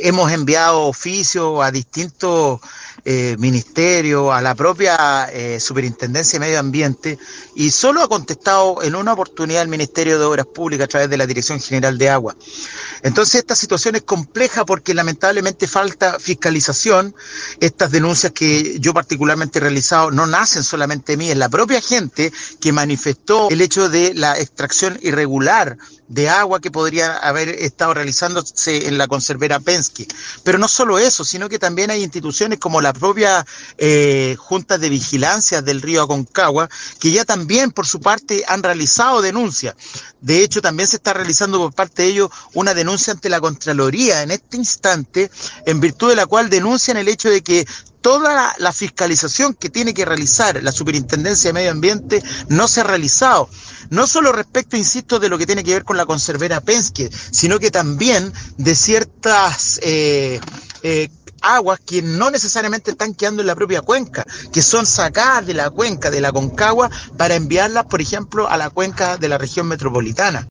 hemos enviado oficios a distintos ministerios, a la propia Superintendencia de Medio Ambiente, y solo ha contestado en una oportunidad el Ministerio de Obras Públicas a través de la Dirección General de Agua. Entonces esta situación es compleja porque lamentablemente falta fiscalización. Estas denuncias que yo particularmente he realizado no nacen solamente de mí, es la propia gente que manifestó el hecho de la extracción irregular de agua que podría haber estado realizándose en la conservera Penske. Pero no solo eso, sino que también hay instituciones como la propia Junta de Vigilancia del río Aconcagua, que ya también por su parte han realizado denuncias. De hecho, también se está realizando por parte de ellos una denuncia ante la Contraloría en este instante, en virtud de la cual denuncian el hecho de que toda la fiscalización que tiene que realizar la Superintendencia de Medio Ambiente no se ha realizado. No solo respecto, insisto, de lo que tiene que ver con la conservera Penske, sino que también de ciertas aguas que no necesariamente están quedando en la propia cuenca, que son sacadas de la cuenca de la Aconcagua para enviarlas, por ejemplo, a la cuenca de la región metropolitana.